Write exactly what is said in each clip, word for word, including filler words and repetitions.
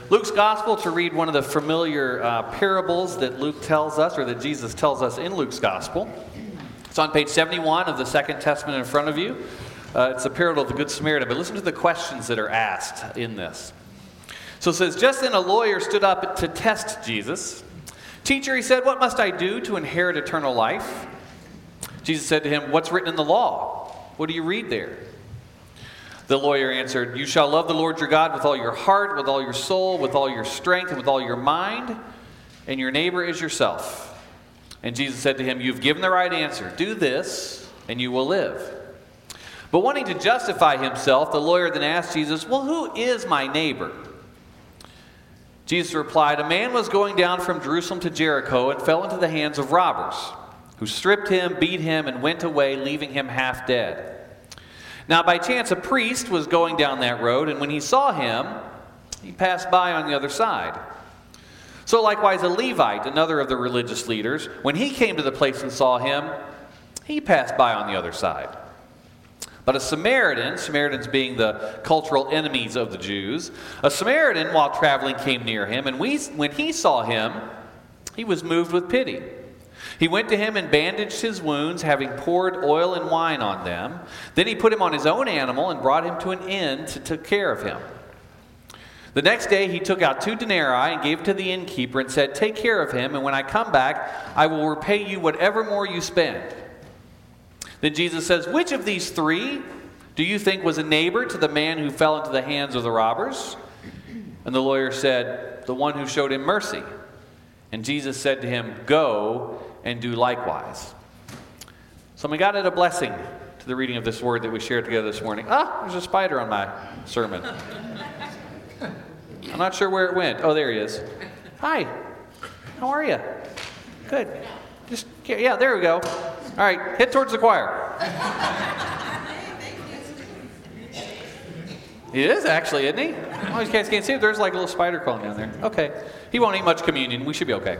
Luke's Gospel to read one of the familiar uh, parables that Luke tells us, or that Jesus tells us in Luke's Gospel. It's on page seventy-one of the Second Testament in front of you. Uh, it's a parable of the Good Samaritan, but listen to the questions that are asked in this. So it says, just then a lawyer stood up to test Jesus. Teacher, he said, what must I do to inherit eternal life? Jesus said to him, what's written in the law? What do you read there? The lawyer answered, you shall love the Lord your God with all your heart, with all your soul, with all your strength, and with all your mind, and your neighbor is yourself. And Jesus said to him, you've given the right answer. Do this, and you will live. But wanting to justify himself, the lawyer then asked Jesus, well, who is my neighbor? Jesus replied, a man was going down from Jerusalem to Jericho and fell into the hands of robbers, who stripped him, beat him, and went away, leaving him half dead. Now by chance a priest was going down that road, and when he saw him, he passed by on the other side. So likewise a Levite, another of the religious leaders, when he came to the place and saw him, he passed by on the other side. But a Samaritan, Samaritans being the cultural enemies of the Jews, a Samaritan, while traveling, came near him, and we, when he saw him, he was moved with pity. He went to him and bandaged his wounds, having poured oil and wine on them. Then he put him on his own animal and brought him to an inn to take care of him. The next day he took out two denarii and gave it to the innkeeper and said, take care of him, and when I come back, I will repay you whatever more you spend. Then Jesus says, which of these three do you think was a neighbor to the man who fell into the hands of the robbers? And the lawyer said, the one who showed him mercy. And Jesus said to him, go and do likewise. So we got it a blessing to the reading of this word that we shared together this morning. Ah, there's a spider on my sermon. I'm not sure where it went. Oh, there he is. Hi. How are you? Good. Just, yeah, there we go. All right, head towards the choir. He is actually, isn't he? Oh, you guys can't see it. There's like a little spider crawling down there. Okay. He won't eat much communion. We should be okay.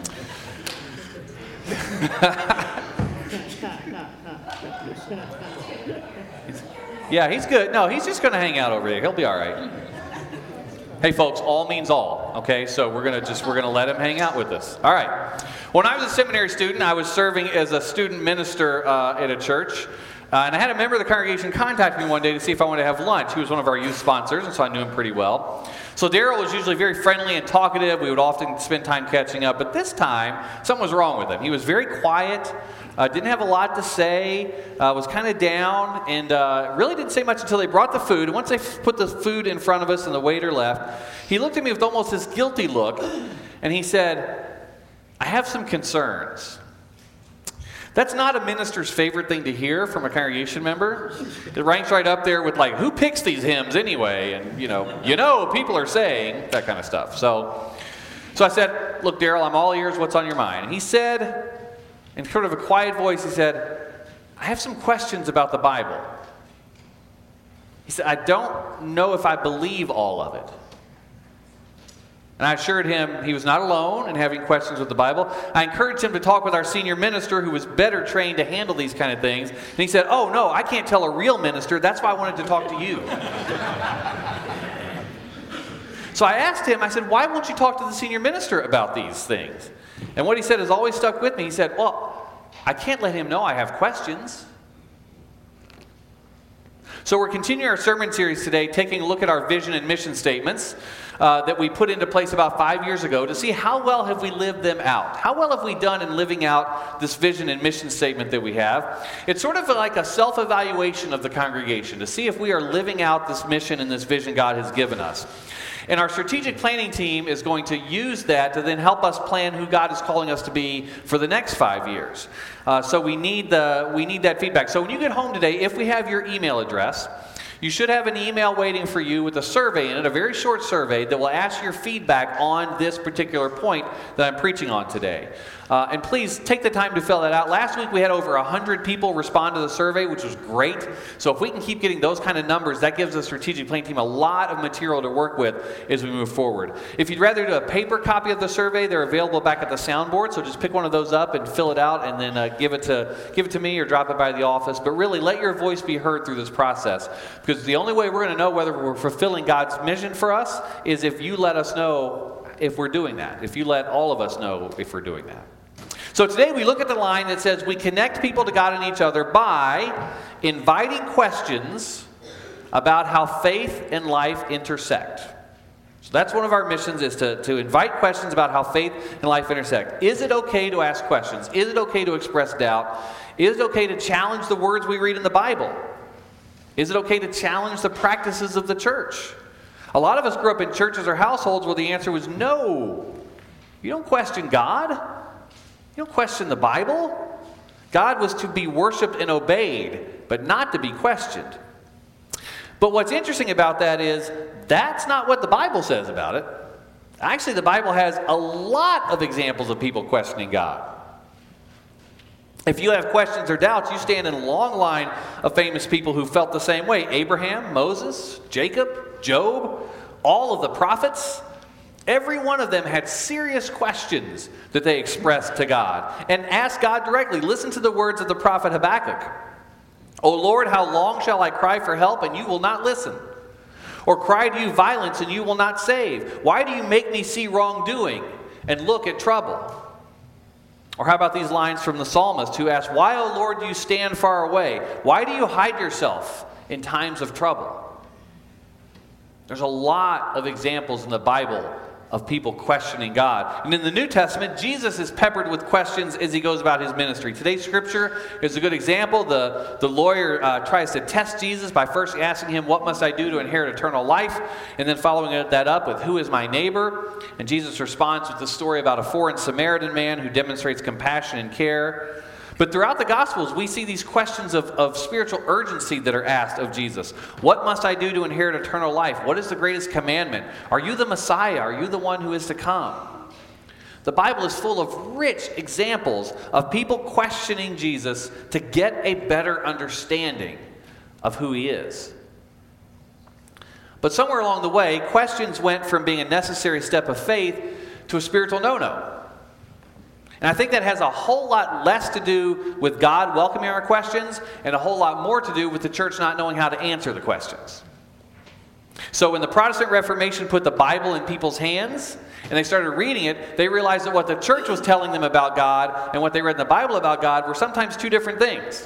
Yeah, he's good. No, he's just going to hang out over there. He'll be all right. Hey, folks, all means all, okay? So we're going to just, we're going to let him hang out with us. All right. When I was a seminary student, I was serving as a student minister uh, at a church. Uh, and I had a member of the congregation contact me one day to see if I wanted to have lunch. He was one of our youth sponsors, and so I knew him pretty well. So Daryl was usually very friendly and talkative. We would often spend time catching up. But this time, something was wrong with him. He was very quiet, uh, didn't have a lot to say, uh, was kind of down, and uh, really didn't say much until they brought the food. And once they f- put the food in front of us and the waiter left, he looked at me with almost this guilty look, and he said, I have some concerns. That's not a minister's favorite thing to hear from a congregation member. It ranks right up there with like, who picks these hymns anyway? And you know, you know, people are saying that kind of stuff. So, so I said, look, Daryl, I'm all ears. What's on your mind? And he said, in sort of a quiet voice, he said, I have some questions about the Bible. He said, I don't know if I believe all of it. And I assured him he was not alone in having questions with the Bible. I encouraged him to talk with our senior minister who was better trained to handle these kind of things. And he said, oh, no, I can't tell a real minister. That's why I wanted to talk to you. So I asked him, I said, why won't you talk to the senior minister about these things? And what he said has always stuck with me. He said, well, I can't let him know I have questions. So we're continuing our sermon series today, taking a look at our vision and mission statements uh, that we put into place about five years ago to see how well have we lived them out. How well have we done in living out this vision and mission statement that we have? It's sort of like a self-evaluation of the congregation to see if we are living out this mission and this vision God has given us. And our strategic planning team is going to use that to then help us plan who God is calling us to be for the next five years. Uh, so we need the we need that feedback. So when you get home today, if we have your email address, you should have an email waiting for you with a survey in it, a very short survey that will ask your feedback on this particular point that I'm preaching on today. Uh, and please take the time to fill that out. Last week we had over one hundred people respond to the survey, which was great. So if we can keep getting those kind of numbers, that gives the strategic planning team a lot of material to work with as we move forward. If you'd rather do a paper copy of the survey, they're available back at the soundboard. So just pick one of those up and fill it out, and then uh, give it to give it to me or drop it by the office. But really, let your voice be heard through this process, because the only way we're going to know whether we're fulfilling God's mission for us is if you let us know if we're doing that. If you let all of us know if we're doing that. So today we look at the line that says we connect people to God and each other by inviting questions about how faith and life intersect. So that's one of our missions, is to, to invite questions about how faith and life intersect. Is it okay to ask questions? Is it okay to express doubt? Is it okay to challenge the words we read in the Bible? Is it okay to challenge the practices of the church? A lot of us grew up in churches or households where the answer was no. You don't question God. You don't question the Bible. God was to be worshiped and obeyed, but not to be questioned. But what's interesting about that is that's not what the Bible says about it. Actually, the Bible has a lot of examples of people questioning God. If you have questions or doubts, you stand in a long line of famous people who felt the same way. Abraham, Moses, Jacob, Job, all of the prophets. Every one of them had serious questions that they expressed to God and asked God directly. Listen to the words of the prophet Habakkuk. O Lord, how long shall I cry for help and you will not listen? Or cry to you violence and you will not save? Why do you make me see wrongdoing and look at trouble? Or how about these lines from the psalmist who asked, why, O Lord, do you stand far away? Why do you hide yourself in times of trouble? There's a lot of examples in the Bible of people questioning God. And in the New Testament, Jesus is peppered with questions as he goes about his ministry. Today's scripture is a good example. The, the lawyer uh, tries to test Jesus by first asking him, what must I do to inherit eternal life? And then following that up with, who is my neighbor? And Jesus responds with the story about a foreign Samaritan man who demonstrates compassion and care. But throughout the Gospels, we see these questions of, of spiritual urgency that are asked of Jesus. What must I do to inherit eternal life? What is the greatest commandment? Are you the Messiah? Are you the one who is to come? The Bible is full of rich examples of people questioning Jesus to get a better understanding of who he is. But somewhere along the way, questions went from being a necessary step of faith to a spiritual no-no. And I think that has a whole lot less to do with God welcoming our questions and a whole lot more to do with the church not knowing how to answer the questions. So when the Protestant Reformation put the Bible in people's hands and they started reading it, they realized that what the church was telling them about God and what they read in the Bible about God were sometimes two different things.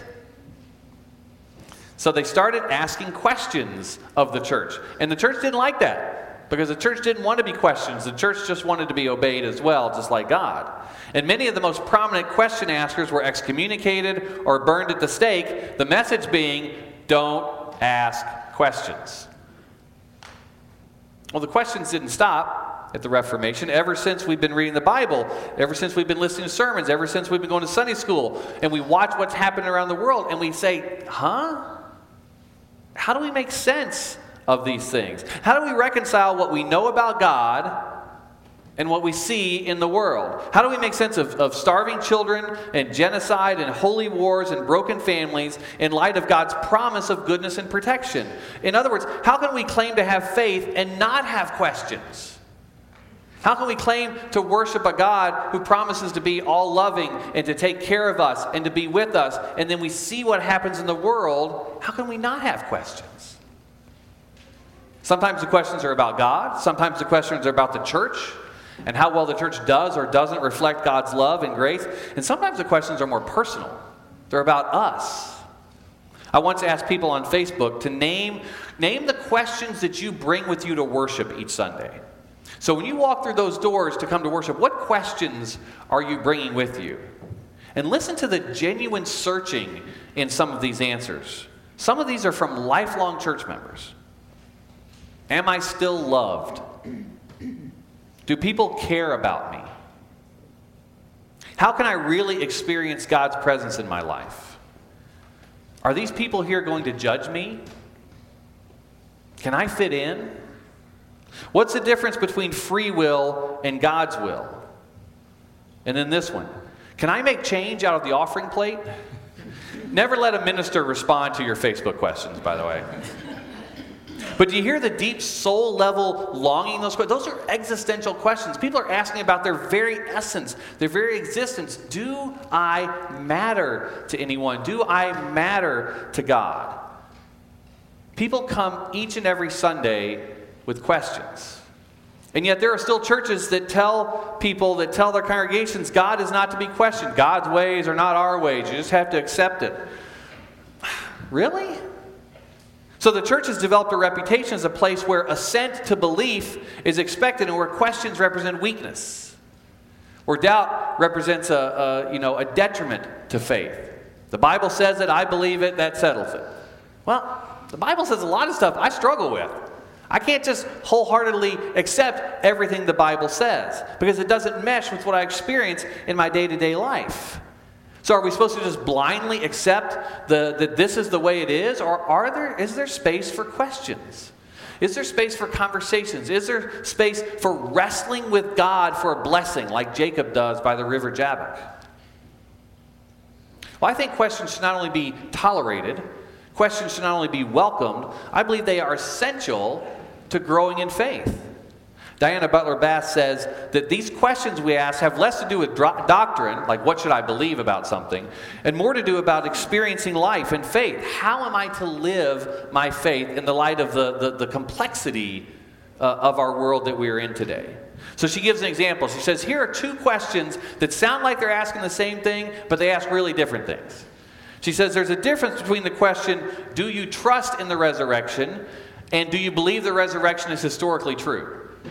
So they started asking questions of the church. And the church didn't like that, because the church didn't want to be questioned. The church just wanted to be obeyed as well, just like God. And many of the most prominent question askers were excommunicated or burned at the stake, the message being, don't ask questions. Well, the questions didn't stop at the Reformation. Ever since we've been reading the Bible, ever since we've been listening to sermons, ever since we've been going to Sunday school, and we watch what's happening around the world, and we say, huh? How do we make sense of these things? How do we reconcile what we know about God and what we see in the world? How do we make sense of, of starving children and genocide and holy wars and broken families in light of God's promise of goodness and protection? In other words, how can we claim to have faith and not have questions? How can we claim to worship a God who promises to be all-loving and to take care of us and to be with us, and then we see what happens in the world? How can we not have questions? Sometimes the questions are about God. Sometimes the questions are about the church and how well the church does or doesn't reflect God's love and grace. And sometimes the questions are more personal. They're about us. I once asked people on Facebook to name, name the questions that you bring with you to worship each Sunday. So when you walk through those doors to come to worship, what questions are you bringing with you? And listen to the genuine searching in some of these answers. Some of these are from lifelong church members. Am I still loved? Do people care about me? How can I really experience God's presence in my life? Are these people here going to judge me? Can I fit in? What's the difference between free will and God's will? And then this one. Can I make change out of the offering plate? Never let a minister respond to your Facebook questions, by the way. But do you hear the deep soul level longing? Those questions? Those are existential questions. People are asking about their very essence, their very existence. Do I matter to anyone? Do I matter to God? People come each and every Sunday with questions. And yet there are still churches that tell people, that tell their congregations, God is not to be questioned. God's ways are not our ways. You just have to accept it. Really? So the church has developed a reputation as a place where assent to belief is expected and where questions represent weakness. Where doubt represents a, a, you know, a detriment to faith. The Bible says it, I believe it, that settles it. Well, the Bible says a lot of stuff I struggle with. I can't just wholeheartedly accept everything the Bible says because it doesn't mesh with what I experience in my day-to-day life. So are we supposed to just blindly accept the, that this is the way it is, or are there, is there space for questions? Is there space for conversations? Is there space for wrestling with God for a blessing like Jacob does by the river Jabbok? Well, I think questions should not only be tolerated, questions should not only be welcomed, I believe they are essential to growing in faith. Diana Butler-Bass says that these questions we ask have less to do with dro- doctrine, like what should I believe about something, and more to do about experiencing life and faith. How am I to live my faith in the light of the, the, the complexity uh, of our world that we are in today? So she gives an example. She says, here are two questions that sound like they're asking the same thing, but they ask really different things. She says there's a difference between the question, do you trust in the resurrection, and do you believe the resurrection is historically true?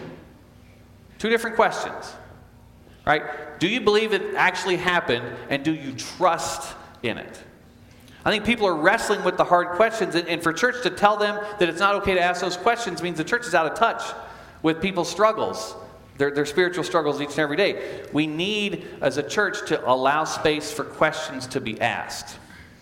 Two different questions, right? Do you believe it actually happened, and do you trust in it? I think people are wrestling with the hard questions, and, and for church to tell them that it's not okay to ask those questions means the church is out of touch with people's struggles, their, their spiritual struggles each and every day. We need, as a church, to allow space for questions to be asked.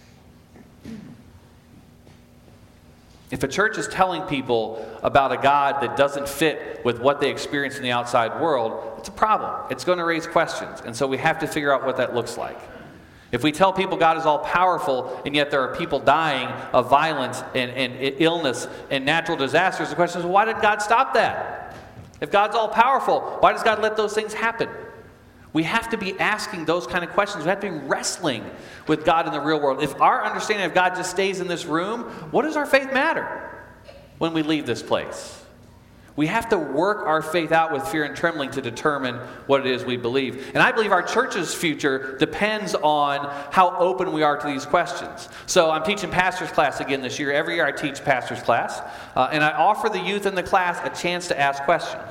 If a church is telling people about a God that doesn't fit with what they experience in the outside world, it's a problem. It's going to raise questions. And so we have to figure out what that looks like. If we tell people God is all powerful and yet there are people dying of violence and, and illness and natural disasters, the question is, well, why did God stop that? If God's all powerful, why does God let those things happen? We have to be asking those kind of questions. We have to be wrestling with God in the real world. If our understanding of God just stays in this room, what does our faith matter when we leave this place? We have to work our faith out with fear and trembling to determine what it is we believe. And I believe our church's future depends on how open we are to these questions. So I'm teaching pastor's class again this year. Every year I teach pastor's class. Uh, and I offer the youth in the class a chance to ask questions.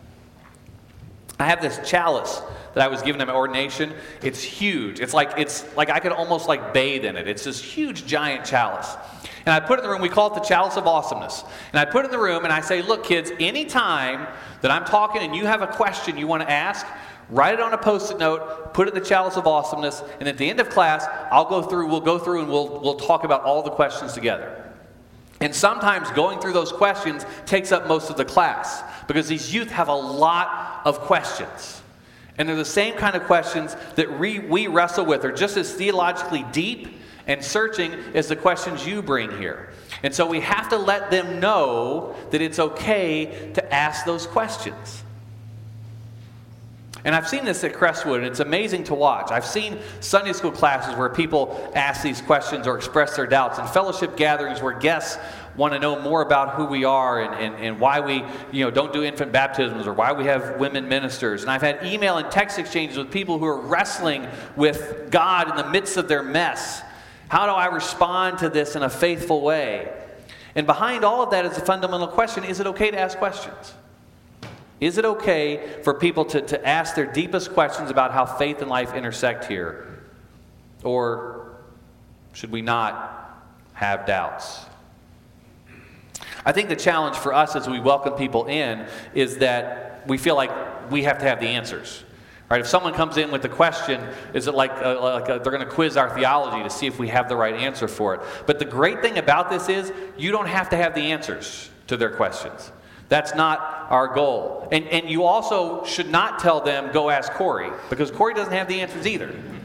I have this chalice that I was given at my ordination. It's huge. It's like it's like I could almost like bathe in it. It's this huge, giant chalice. And I put it in the room. We call it the chalice of awesomeness. And I put it in the room and I say, look, kids, anytime that I'm talking and you have a question you want to ask, write it on a Post-it note, put it in the chalice of awesomeness, and at the end of class, I'll go through, we'll go through and we'll we'll talk about all the questions together. And sometimes going through those questions takes up most of the class because these youth have a lot of questions. And they're the same kind of questions that we, we wrestle with. They're just as theologically deep and searching as the questions you bring here. And so we have to let them know that it's okay to ask those questions. And I've seen this at Crestwood, and it's amazing to watch. I've seen Sunday school classes where people ask these questions or express their doubts, and fellowship gatherings where guests want to know more about who we are and, and, and why we you know, don't do infant baptisms or why we have women ministers. And I've had email and text exchanges with people who are wrestling with God in the midst of their mess. How do I respond to this in a faithful way? And behind all of that is a fundamental question: is it okay to ask questions? Is it okay for people to, to ask their deepest questions about how faith and life intersect here? Or should we not have doubts? I think the challenge for us as we welcome people in is that we feel like we have to have the answers. Right? If someone comes in with a question, is it like, a, like a, they're going to quiz our theology to see if we have the right answer for it? But the great thing about this is you don't have to have the answers to their questions. That's not our goal. And, and you also should not tell them, go ask Corey, because Corey doesn't have the answers either.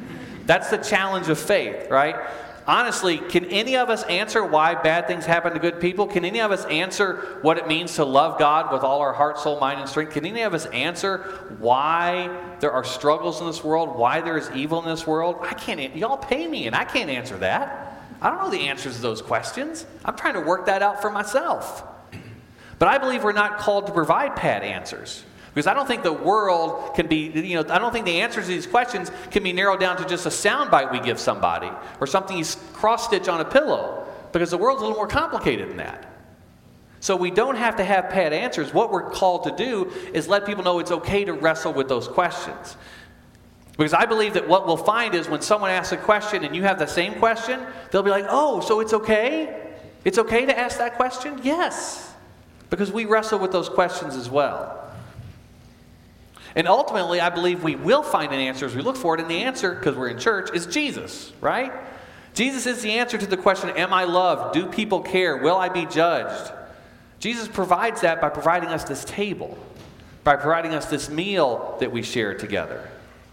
That's the challenge of faith, right? Honestly, can any of us answer why bad things happen to good people? Can any of us answer what it means to love God with all our heart, soul, mind, and strength? Can any of us answer why there are struggles in this world, why there is evil in this world? I can't. Y'all pay me, and I can't answer that. I don't know the answers to those questions. I'm trying to work that out for myself. But I believe we're not called to provide pat answers. Because I don't think the world can be, you know, I don't think the answers to these questions can be narrowed down to just a soundbite we give somebody or something you cross-stitch on a pillow. Because the world's a little more complicated than that. So we don't have to have pat answers. What we're called to do is let people know it's okay to wrestle with those questions. Because I believe that what we'll find is when someone asks a question and you have the same question, they'll be like, oh, so it's okay? It's okay to ask that question? Yes. Because we wrestle with those questions as well. And ultimately, I believe we will find an answer as we look for it. And the answer, because we're in church, is Jesus, right? Jesus is the answer to the question, am I loved? Do people care? Will I be judged? Jesus provides that by providing us this table, by providing us this meal that we share together.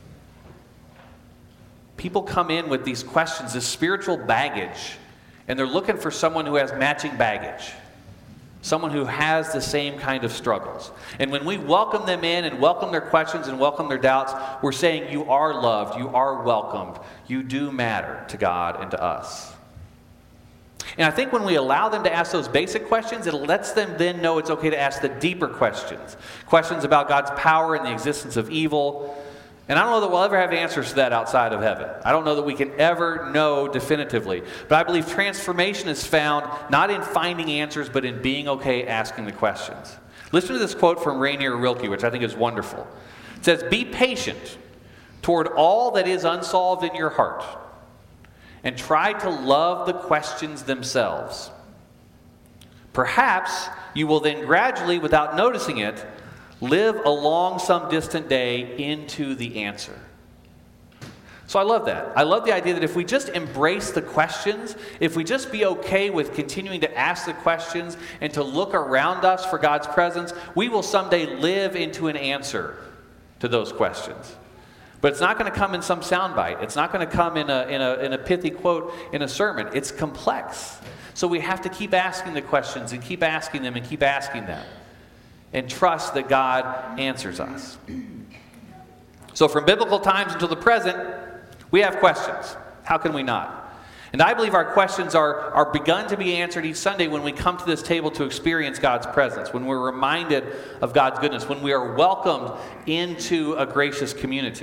People come in with these questions, this spiritual baggage, and they're looking for someone who has matching baggage. Someone who has the same kind of struggles. And when we welcome them in and welcome their questions and welcome their doubts, we're saying you are loved, you are welcomed, you do matter to God and to us. And I think when we allow them to ask those basic questions, it lets them then know it's okay to ask the deeper questions. Questions about God's power and the existence of evil. And I don't know that we'll ever have answers to that outside of heaven. I don't know that we can ever know definitively. But I believe transformation is found not in finding answers, but in being okay asking the questions. Listen to this quote from Rainier Rilke, which I think is wonderful. It says, be patient toward all that is unsolved in your heart, and try to love the questions themselves. Perhaps you will then gradually, without noticing it, live along some distant day into the answer. So I love that. I love the idea that if we just embrace the questions, if we just be okay with continuing to ask the questions and to look around us for God's presence, we will someday live into an answer to those questions. But it's not going to come in some soundbite. It's not going to come in a, in a, in a pithy quote in a sermon. It's complex. So we have to keep asking the questions and keep asking them and keep asking them. And trust that God answers us. So from biblical times until the present, we have questions. How can we not? And I believe our questions are, are begun to be answered each Sunday when we come to this table to experience God's presence, when we're reminded of God's goodness, when we are welcomed into a gracious community.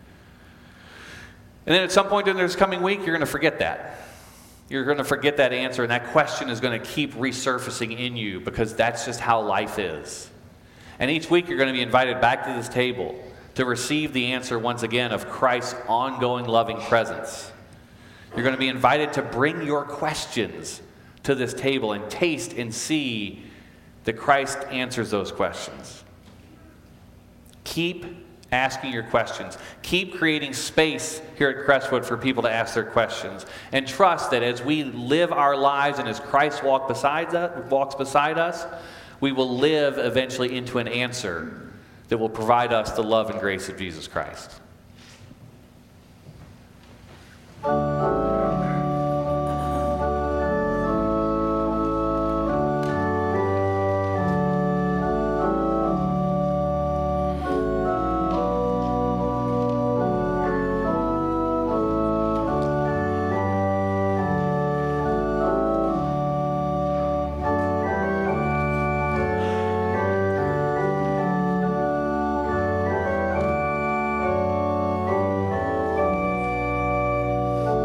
And then at some point in this coming week, you're going to forget that. You're going to forget that answer, and that question is going to keep resurfacing in you because that's just how life is. And each week you're going to be invited back to this table to receive the answer once again of Christ's ongoing loving presence. You're going to be invited to bring your questions to this table and taste and see that Christ answers those questions. Keep asking your questions. Keep creating space here at Crestwood for people to ask their questions. And trust that as we live our lives and as Christ walk beside us, walks beside us, we will live eventually into an answer that will provide us the love and grace of Jesus Christ.